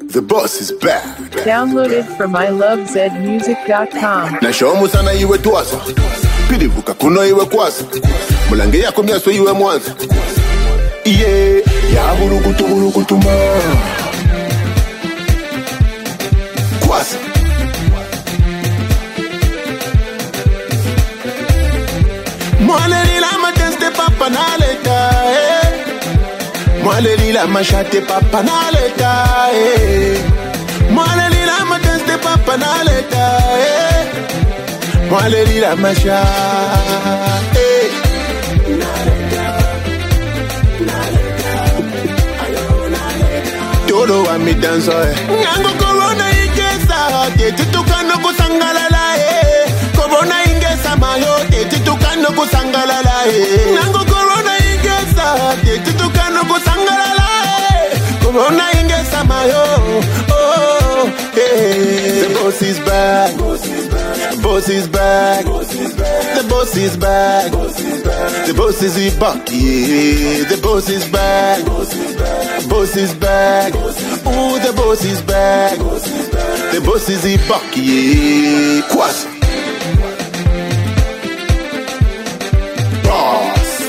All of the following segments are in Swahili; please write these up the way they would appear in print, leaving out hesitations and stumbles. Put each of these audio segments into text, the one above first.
The boss is back. Download it from ilovezmusic.com. Nashomu sana iwe tuasa, pilivuka kuno iwe kwasa, mulange yako miaso iwe mwanza. Iye, ya bulukutu ma kwasa. Mwale lila mateste papa naleta, mwale lila machate papa naleta, mwale lila mateste papa naleta, mwale lila machate. Todo wa mi danso Ngango corona ingesa Teti tukano kusangalala Corona ingesa mayo Teti tukano kusangalala Ngango corona ingesa Teti tukano kusangalala Corona ingesa mayo Oh, hey. The boss is back. Boss is back. The boss is back. The boss is back. Yeah. The boss is back. Boss is back. Ooh, the boss is back. The boss is back. Yeah. Quas. Boss.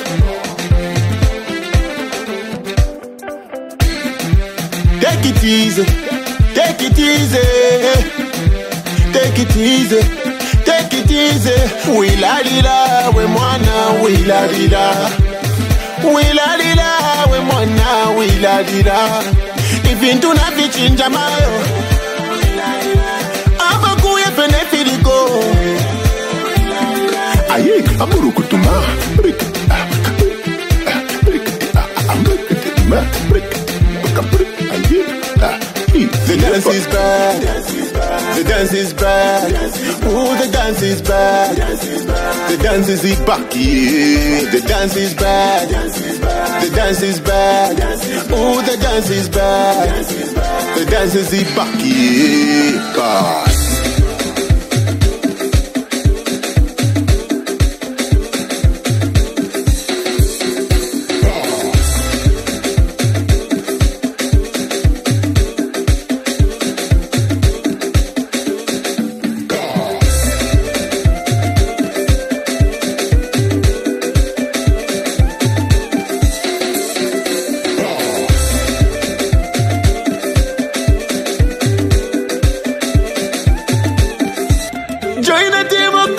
Take it easy. Take it easy. Take it easy. Take it easy. We la di la, we mwana, we la di la. We la di la, we mwana, we la di la. If into na vichinja mayo, abaku ye pene filiko. Aye, amuru kutuma. The dance is back. The dance is back. Ooh, the dance is back. The dance is back. Yeah. The dance is back. The dance is back. Ooh, the dance is back. The dance is back. Yeah. Boss. Join the team of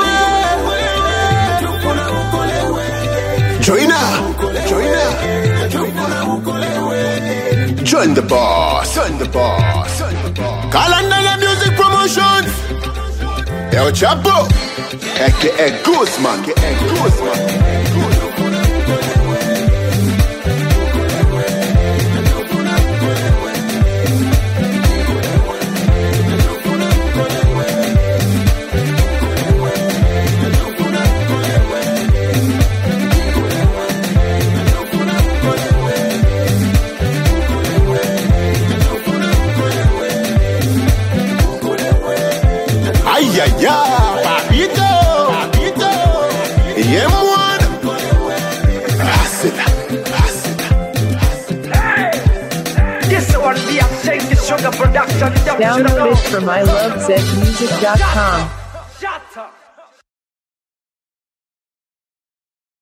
Join the boss. Join the boss. Kalanda Music Promotions. El Chapo. A.K.A. Gooseman. Papito, yeah, man. This one be a Shake the Sugar production. Download it from ilovezmusic.com.